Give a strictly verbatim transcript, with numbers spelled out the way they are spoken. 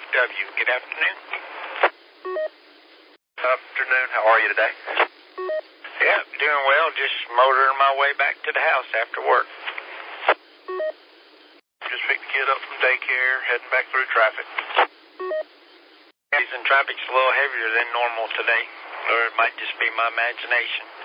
W. Good afternoon. Afternoon. How are you today? Yeah, doing well. Just motoring my way back to the house after work. Just picked the kid up from daycare, heading back through traffic. Reason traffic's a little heavier than normal today, or it might just be my imagination.